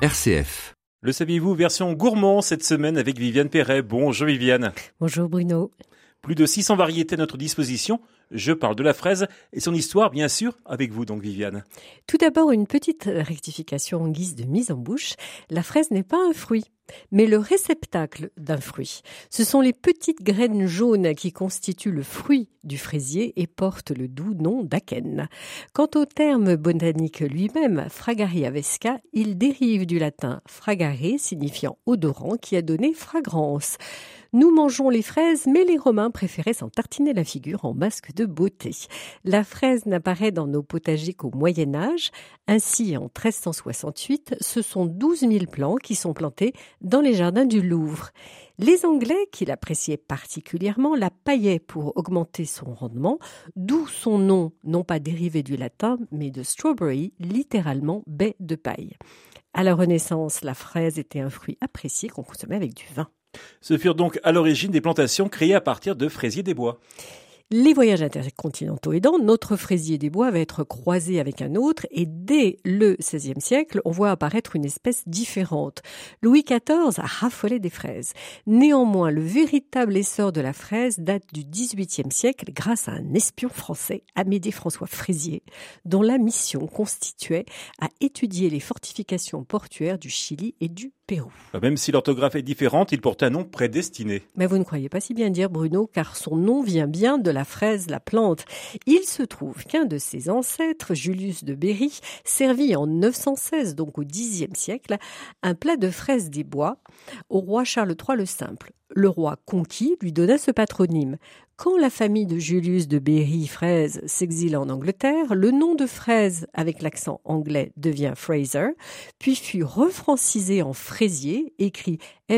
RCF. Le saviez-vous, version gourmand cette semaine avec Viviane Perret. Bonjour Viviane. Bonjour Bruno. Plus de 600 variétés à notre disposition. Je parle de la fraise et son histoire, bien sûr, avec vous donc Viviane. Tout d'abord, une petite rectification en guise de mise en bouche. La fraise n'est pas un fruit, mais le réceptacle d'un fruit. Ce sont les petites graines jaunes qui constituent le fruit du fraisier et portent le doux nom d'akène. Quant au terme botanique lui-même, Fragaria vesca, il dérive du latin fragare, signifiant odorant, qui a donné fragrance. Nous mangeons les fraises, mais les Romains préféraient s'en tartiner la figure en masque de beauté. La fraise n'apparaît dans nos potagers qu'au Moyen-Âge. Ainsi, en 1368, ce sont 12 000 plants qui sont plantés dans les jardins du Louvre. Les Anglais, qui l'appréciaient particulièrement, la paillaient pour augmenter son rendement, d'où son nom, non pas dérivé du latin, mais de strawberry, littéralement baie de paille. À la Renaissance, la fraise était un fruit apprécié qu'on consommait avec du vin. Ce furent donc à l'origine des plantations créées à partir de fraisiers des bois. Les voyages intercontinentaux aidant, notre fraisier des bois va être croisé avec un autre et dès le XVIe siècle, on voit apparaître une espèce différente. Louis XIV a raffolé des fraises. Néanmoins, le véritable essor de la fraise date du XVIIIe siècle grâce à un espion français, Amédée François Fraisier, dont la mission consistait à étudier les fortifications portuaires du Chili et du Pérou. Même si l'orthographe est différente, il porte un nom prédestiné. Mais vous ne croyez pas si bien dire, Bruno, car son nom vient bien de la fraise, la plante. Il se trouve qu'un de ses ancêtres, Julius de Berry, servit en 916, donc au Xe siècle, un plat de fraises des bois au roi Charles III le Simple. Le roi conquis lui donna ce patronyme. Quand la famille de Julius de Berry Fraise s'exila en Angleterre, le nom de fraise avec l'accent anglais devient Fraser, puis fut refrancisé en fraisier, écrit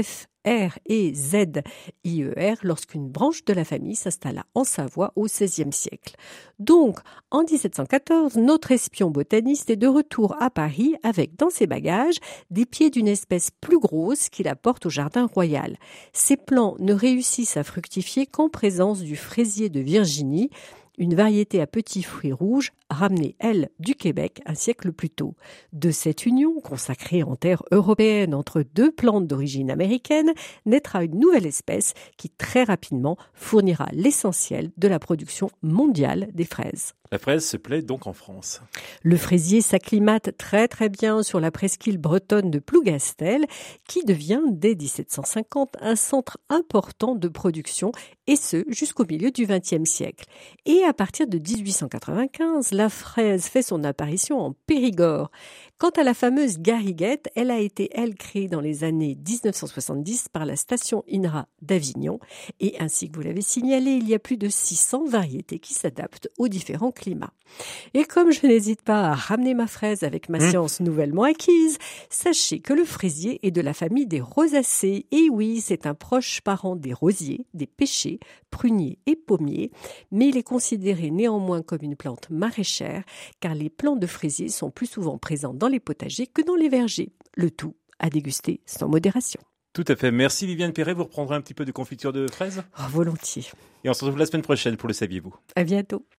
F-R-E-Z-I-E-R, lorsqu'une branche de la famille s'installa en Savoie au XVIe siècle. Donc, en 1714, notre espion botaniste est de retour à Paris avec dans ses bagages des pieds d'une espèce plus grosse qu'il apporte au jardin royal. Ces plants ne réussissent à fructifier qu'en présence du fraisier de Virginie, une variété à petits fruits rouges, ramenée, elle, du Québec un siècle plus tôt. De cette union, consacrée en terre européenne entre deux plantes d'origine américaine, naîtra une nouvelle espèce qui très rapidement fournira l'essentiel de la production mondiale des fraises. La fraise se plaît donc en France. Le fraisier s'acclimate très très bien sur la presqu'île bretonne de Plougastel, qui devient dès 1750 un centre important de production, et ce jusqu'au milieu du XXe siècle. Et à partir de 1895, la fraise fait son apparition en Périgord. Quant à la fameuse gariguette, elle a été, créée dans les années 1970 par la station INRA d'Avignon. Et ainsi que vous l'avez signalé, il y a plus de 600 variétés qui s'adaptent aux différents climats. Et comme je n'hésite pas à ramener ma fraise avec ma science nouvellement acquise, sachez que le fraisier est de la famille des rosacées. Et oui, c'est un proche parent des rosiers, des pêchers, pruniers et pommiers, mais il est considéré néanmoins comme une plante maraîchère, car les plants de fraisier sont plus souvent présents dans les potagers que dans les vergers. Le tout à déguster sans modération. Tout à fait. Merci Viviane Perret. Vous reprendrez un petit peu de confiture de fraises ? Volontiers. Et on se retrouve la semaine prochaine pour le saviez-vous. À bientôt.